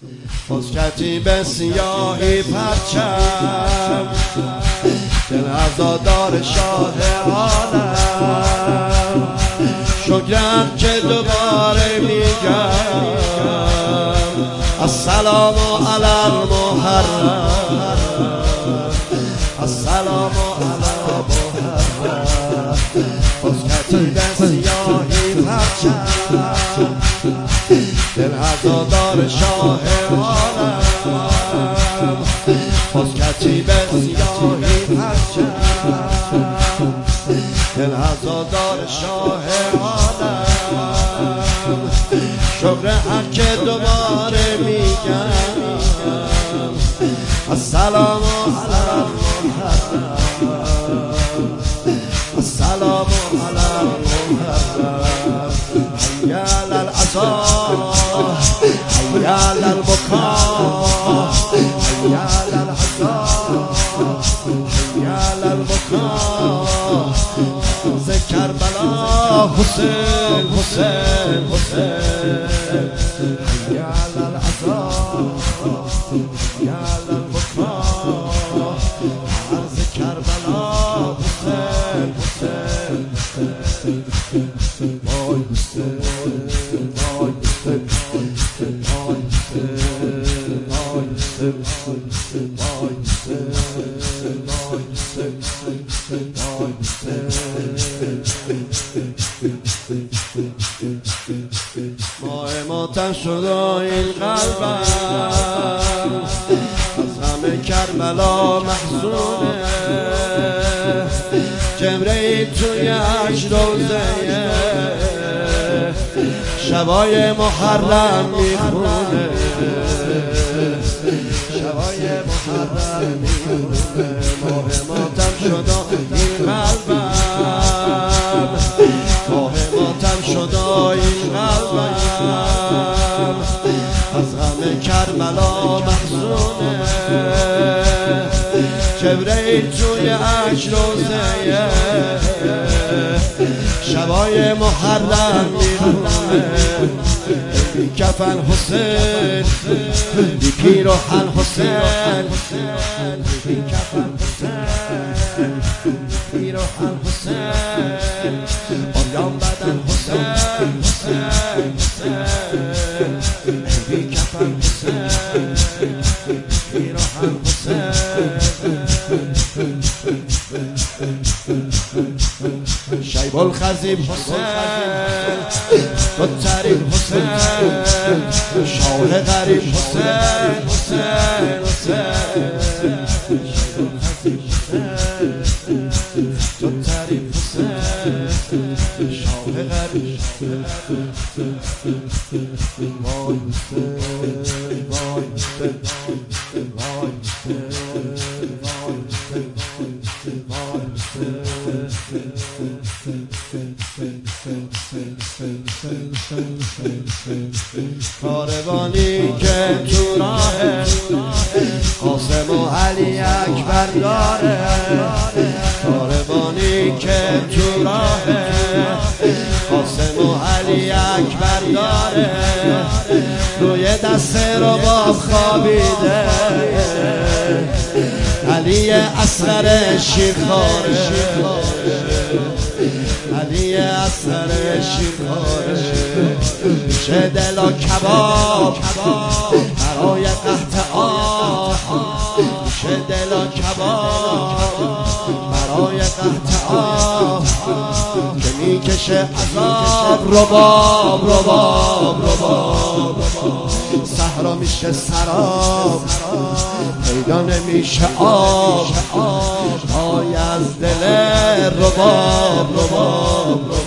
کتیب سیاهی پرچم دل عزادار شاه عالم شکرم که دوباره میگم السلام علی المحرم السلام علی المحرم کتیب سیاهی پرچم دل عزادار شاه عالم کتیب سیاهی پرچم دل عزادار شاه عالم شکر حق که دوباره میگم السلام علی المحرم السلام علی المحرم حی علی العزا حی علی البکا حی علی العزا حی علی البکا ز کربلا حسین حسین حسین حی علی العزا حی علی البکا ز کربلا حسین حسین وای حسین وای حسین وای حسین وای حسین وای ماه ماتم شد این قلبم از غم کربلا محزونه جبرئیل توی عشق روزه شبای محرم میخونه شبای محرم میخونه ماه ماتم شد این قلبم ماه ماتم شد این قلبم از غم کربلا محزونه جبرئیل توی عشق روزه شبای محرم میخونه بی کفن حسین بی پیراهن حسین بی کفن حسین بی پیراهن حسین عریان بدن حسین حسین حسین بی کفن حسین بی پیراهن حسین شیب الخزیب حسین دختری حسین شاه غریب حسین حسین حسین شیب الخزیب حسین دختری حسین شاه غریب وای حسین وای حسین وای کاروانی که تو راه قاسم و علی اکبر داره کاروانی که تو راه قاسم و علی اکبر داره روی دست رباب خوابیده علی اصغر شیرخواره علی اصغر شیرخواره میشه دل و کباب برای قحط آه میشه دل و کباب برای قحط آه که میکشه عذاب رباب رباب رباب صحرا میشه سراب پیدا نمیشه آب پای از دل رباب رباب